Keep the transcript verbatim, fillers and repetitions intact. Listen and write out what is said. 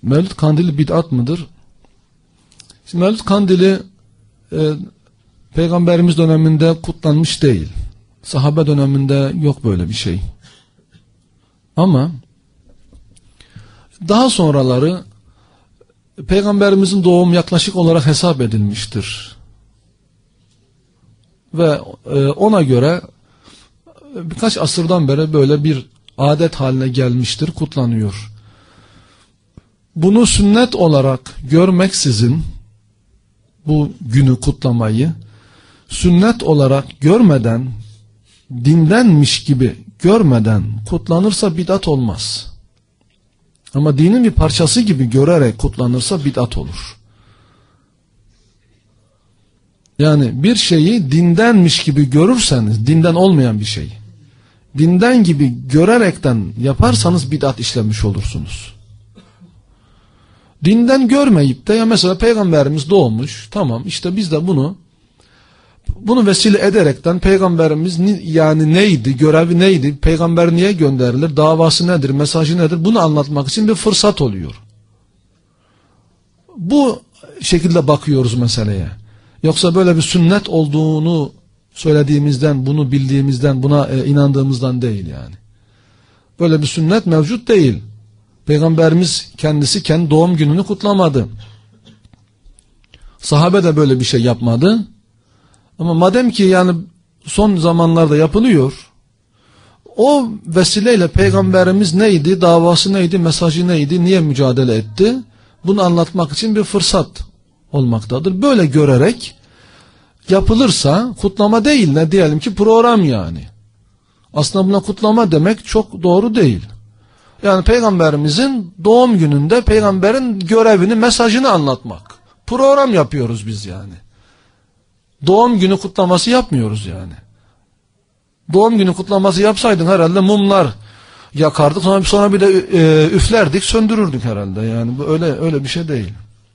Mevlid Kandili bid'at mıdır? Şimdi Mevlid Kandili e, Peygamberimiz döneminde kutlanmış değil. Sahabe döneminde yok böyle bir şey. Ama daha sonraları Peygamberimizin doğum yaklaşık olarak hesap edilmiştir. Ve e, ona göre birkaç asırdan beri böyle bir adet haline gelmiştir, kutlanıyor. Bunu sünnet olarak görmeksizin, bu günü kutlamayı sünnet olarak görmeden, dindenmiş gibi görmeden kutlanırsa bid'at olmaz. Ama dinin bir parçası gibi görerek kutlanırsa bid'at olur. Yani bir şeyi dindenmiş gibi görürseniz, dinden olmayan bir şey, dinden gibi görerekten yaparsanız bid'at işlemiş olursunuz. Dinden görmeyip de ya mesela Peygamberimiz doğmuş, tamam işte biz de bunu bunu vesile ederekten Peygamberimiz yani neydi, görevi neydi, Peygamber niye gönderilir, davası nedir, mesajı nedir, bunu anlatmak için bir fırsat oluyor. Bu şekilde bakıyoruz meseleye. Yoksa böyle bir sünnet olduğunu söylediğimizden, bunu bildiğimizden, buna e, inandığımızdan değil yani. Böyle bir sünnet mevcut değil. Peygamberimiz kendisi kendi doğum gününü kutlamadı. Sahabe de böyle bir şey yapmadı. Ama madem ki yani son zamanlarda yapılıyor, o vesileyle Peygamberimiz neydi, davası neydi, mesajı neydi, niye mücadele etti, bunu anlatmak için bir fırsat olmaktadır. Böyle görerek yapılırsa kutlama değil, ne diyelim ki program yani. Aslında buna kutlama demek çok doğru değil. Yani Peygamberimizin doğum gününde Peygamberin görevini, mesajını anlatmak. Program yapıyoruz biz yani. Doğum günü kutlaması yapmıyoruz yani. Doğum günü kutlaması yapsaydın herhalde mumlar yakardık, sonra sonra bir de e, üflerdik, söndürürdük herhalde yani. Öyle öyle bir şey değil.